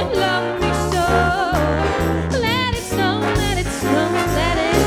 love me so. Let it snow, let it snow, let it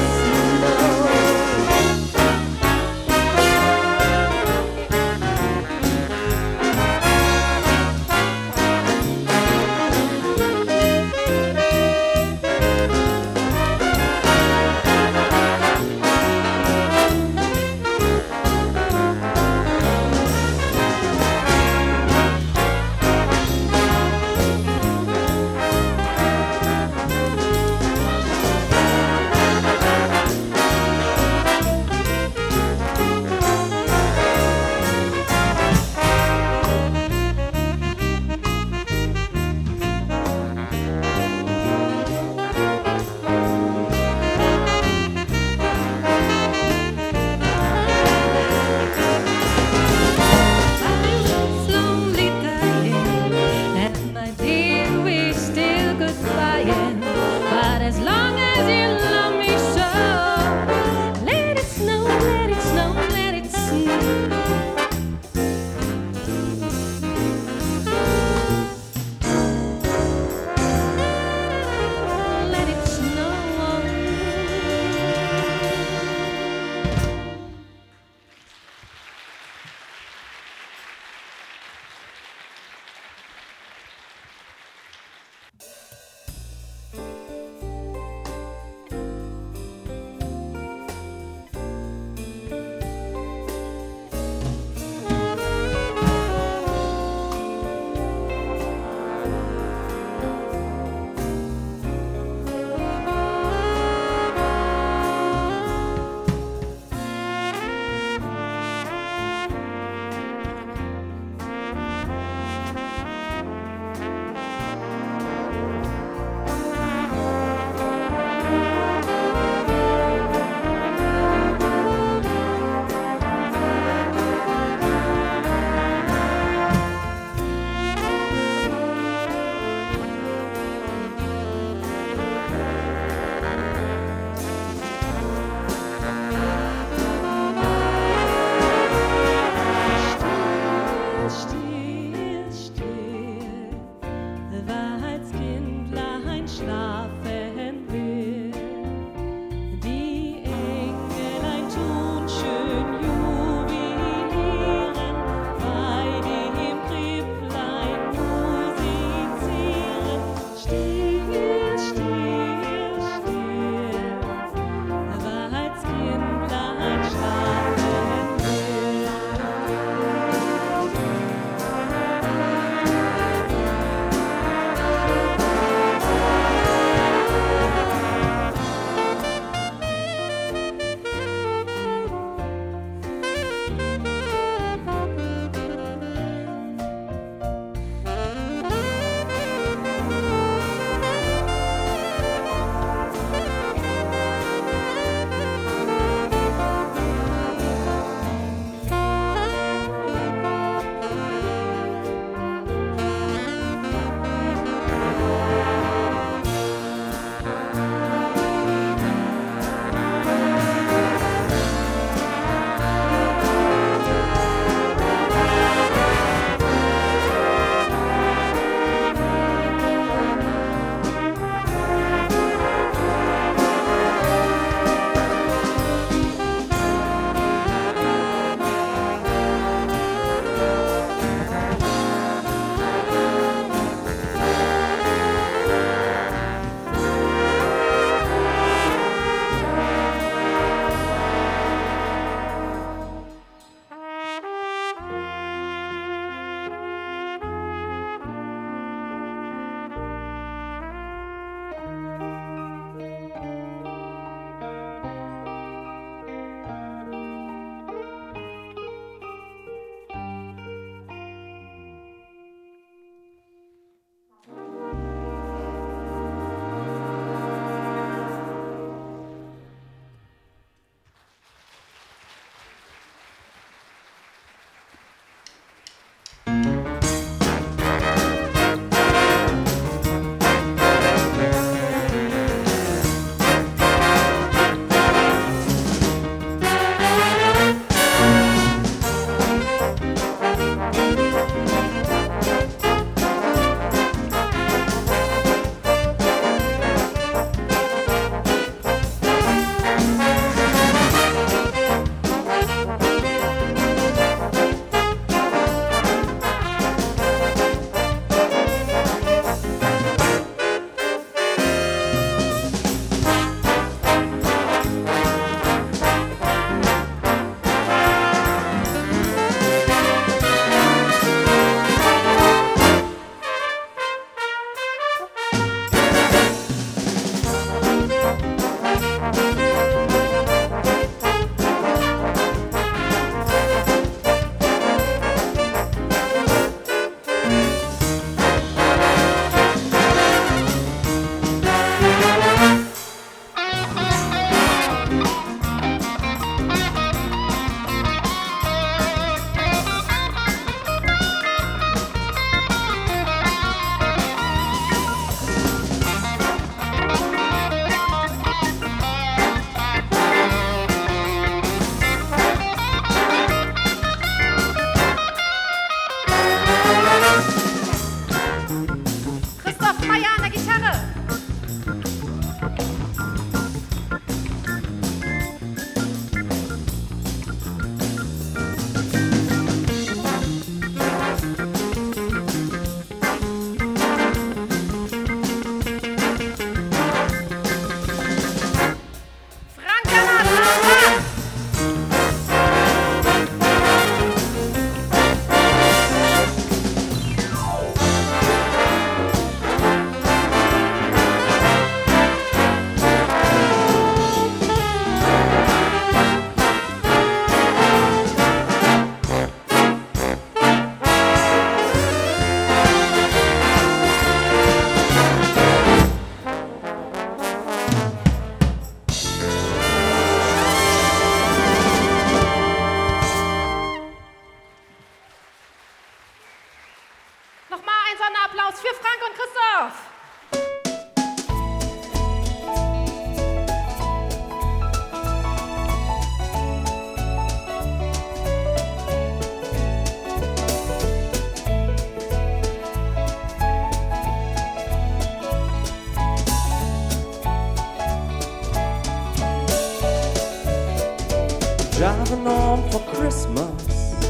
Driving home for Christmas.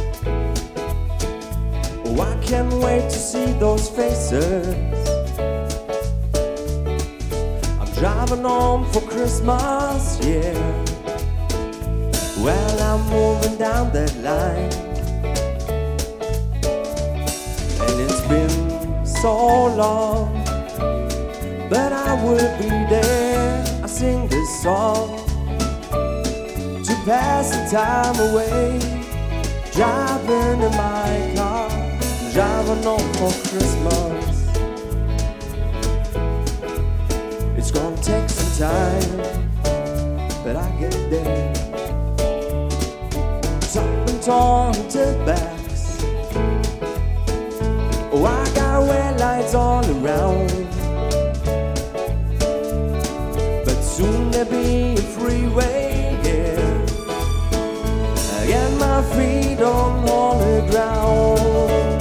Oh, I can't wait to see those faces. I'm driving home for Christmas, yeah. Well, I'm moving down that line, and it's been so long, but I will be there. I sing this song to pass the time away, driving in my car, driving home for Christmas. It's gonna take some time, but I get there. Top and torn tailbacks. Oh, I got red lights all around, but soon there'll be a freeway, yeah. I get my feet on solid ground.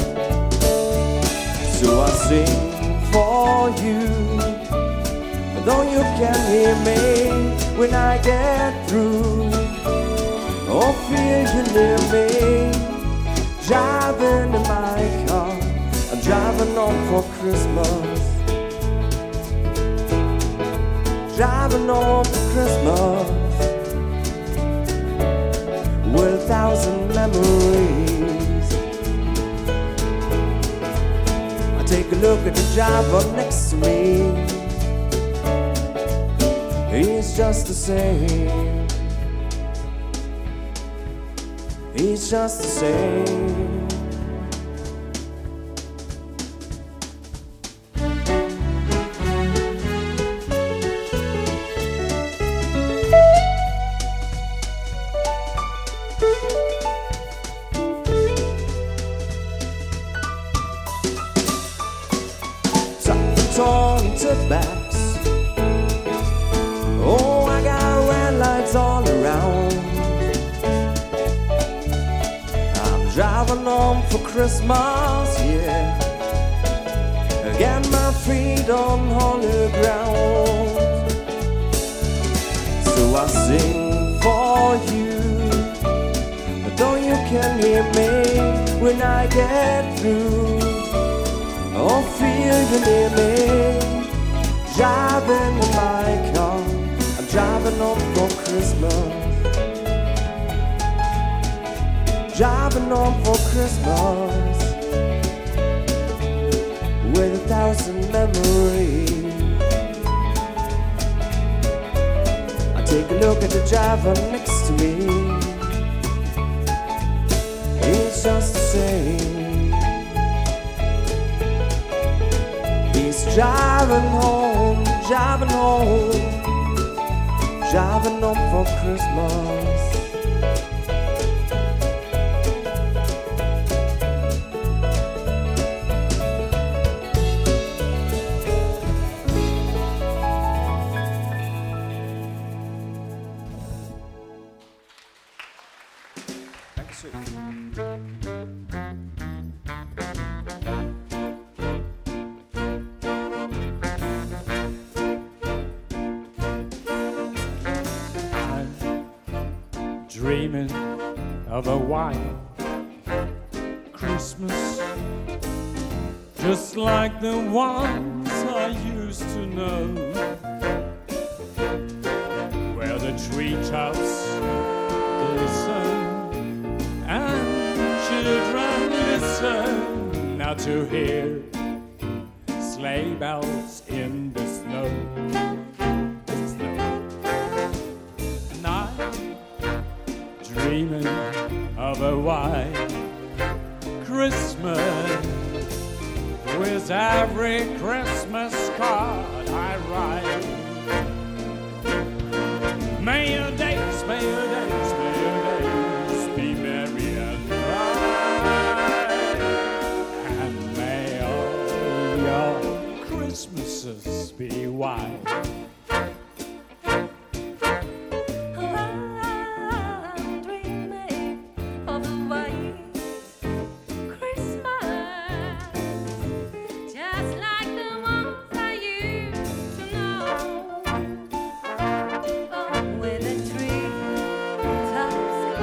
So I sing for you, though you can't hear me when I get through. Oh, feel you near me, driving in my car. I'm driving home for Christmas, driving home for Christmas, with 1,000 memories. I take a look at the driver next to me. He's just the same. He's just the same. Torn to backs. Oh, I got red lights all around. I'm driving home for Christmas, yeah. Get my feet on holy ground. So I sing for you, though you can't hear me when I get through. Oh, feel you near me, driving in my car. I'm driving home for Christmas, driving home for Christmas, with 1,000 memories. I take a look at the driver next to me. He's just the same. He's driving home, driving home, driving home for Christmas. Dreaming of a white Christmas, just like the ones I used to know, where the treetops glisten and children listen now to hear sleigh bells in the snow. Dreaming of a white Christmas, with every Christmas card I write. May your days, may your days, may your days be merry and bright, and may all your Christmases be white. With a tree tops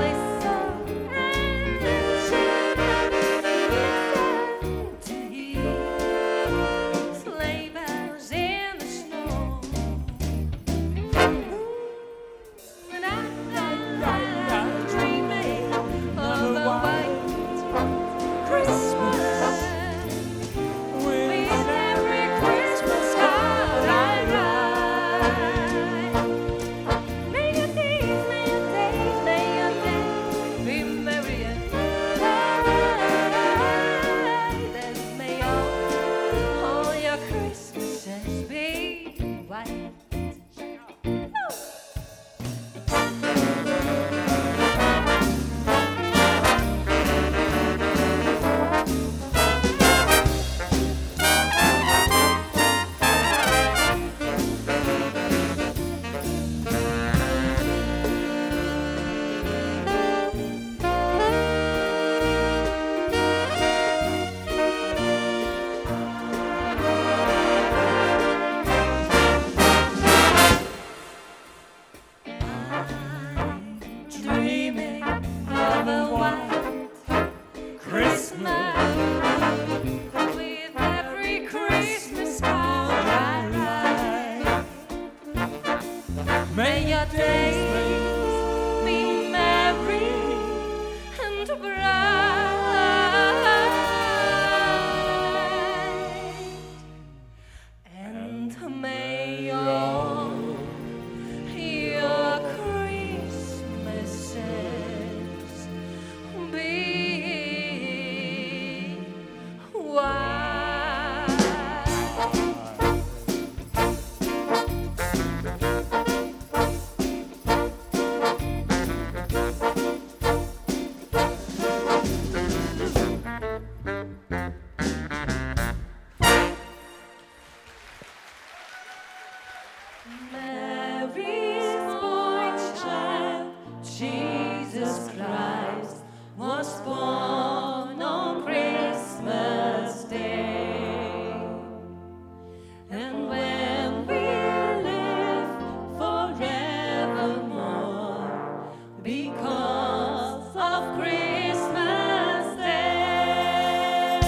Jesus Christ was born on Christmas Day. And when we live forevermore because of Christmas Day.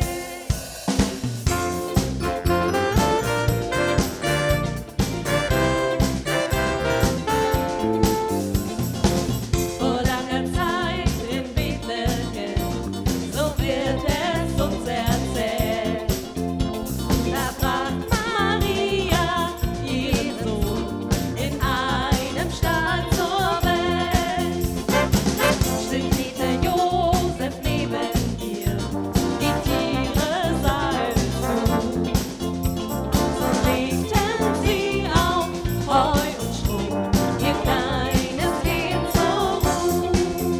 Vor langer Zeit in Bethlehem, so wird es uns erzählt. Da bracht Maria ihren Sohn in einem Stall zur Welt. Still kniete Josef neben ihr, die Tiere sahen zu. So legten sie auf Heu und Stroh, ihr kleines Kind zur Ruhe.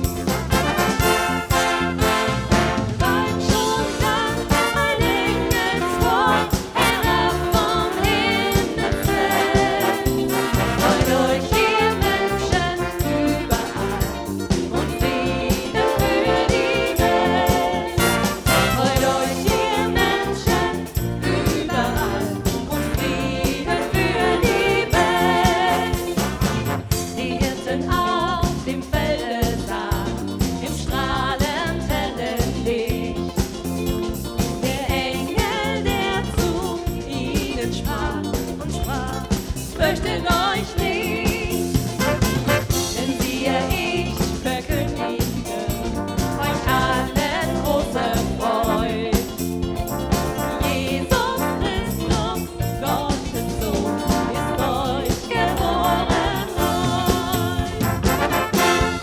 Bald schon sang ein Engelschor herab vom Himmelsfeld. Freut euch, ihr Menschen überall, und Friede für die Welt. Freut euch, ihr Menschen überall, und Friede für die Welt. Die Hirten auf dem Felde sahen, im strahlend hellen Licht. Der Engel, der zu ihnen sprach, fürchtet euch nicht. Denn siehe, ich verkündige euch allen große Freude. Jesus Christus, Gottes Sohn, ist euch geboren heute.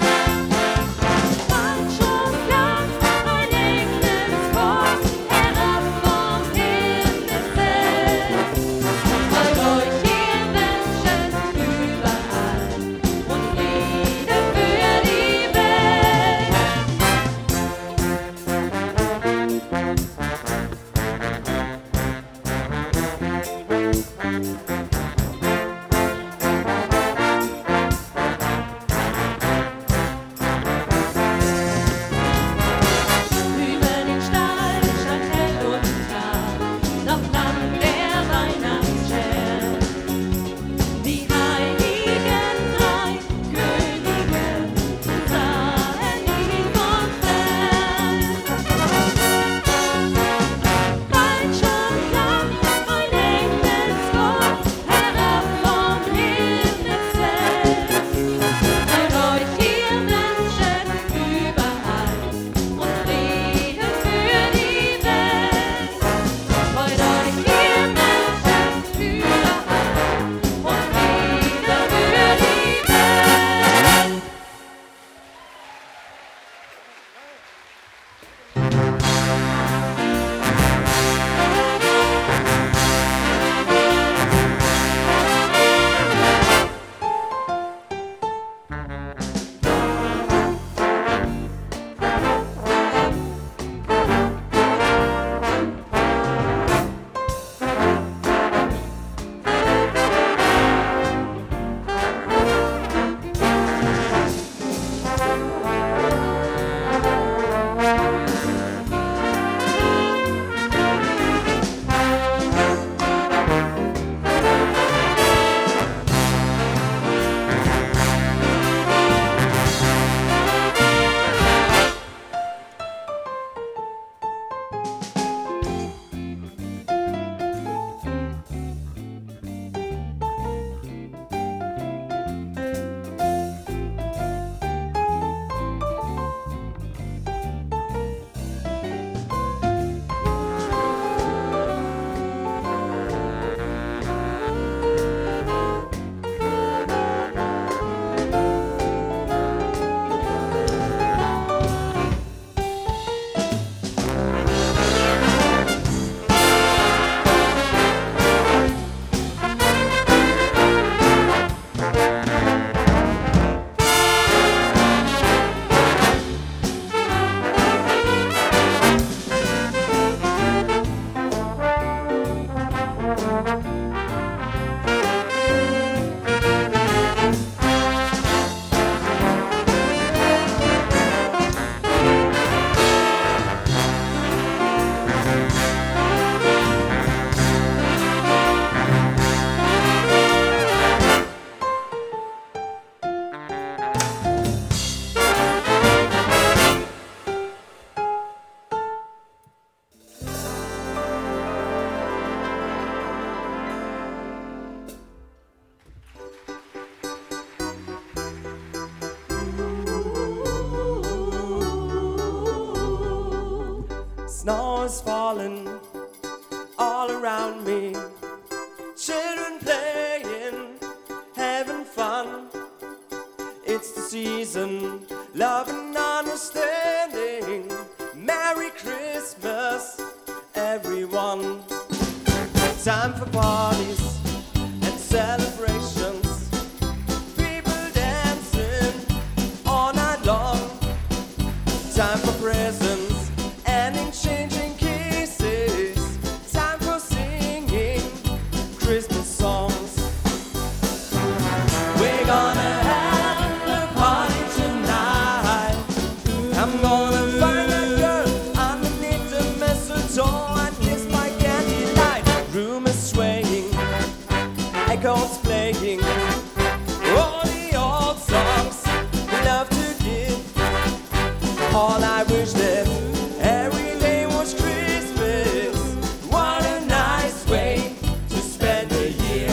Snow is falling all around me. Children playing, having fun. It's the season, love and understanding. Merry Christmas, everyone. Time for parties and celebrations. People dancing all night long. Time for presents and exchanging kisses. Time for singing Christmas songs. We're gonna have a party tonight. I'm gonna find a girl underneath the mistletoe and kiss my candlelight. Room is swaying, echoes playing. All the old songs we love to give. All I wish that every day was Christmas. What a nice way to spend the year.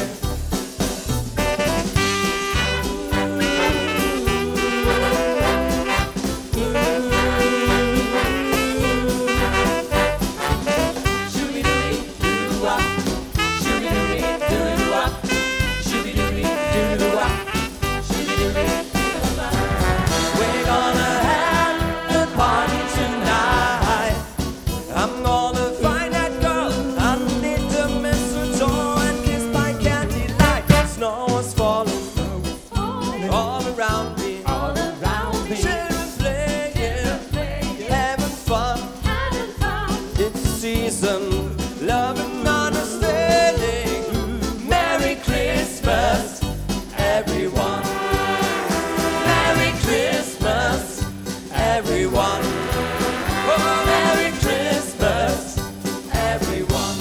We're gonna have a party tonight. I'm gonna find that girl underneath the mistletoe and kiss my candlelight. Snow is falling all around me. Children playing, having fun. It's the season, love and understanding. Merry Christmas, everyone. Merry Christmas, everyone. Oh, Merry Christmas, everyone.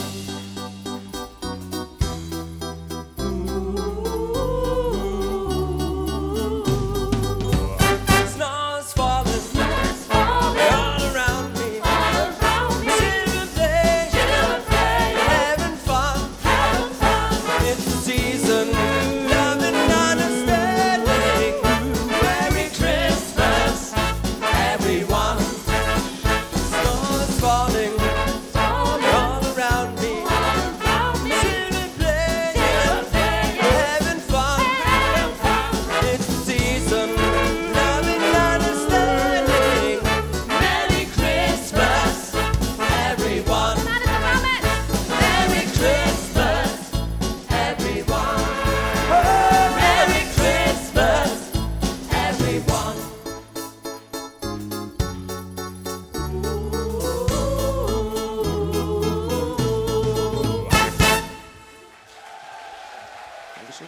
Snow is falling all around me. Children playing, having fun. It's the season, love and understanding. Merry Christmas, everyone. Snow is falling all around me. Children playing, having fun. It's the season, love and understanding. Merry Christmas, everyone. Merry Christmas, everyone. Oh, Merry Christmas, everyone. Dankeschön.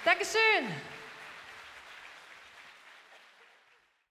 Dankeschön.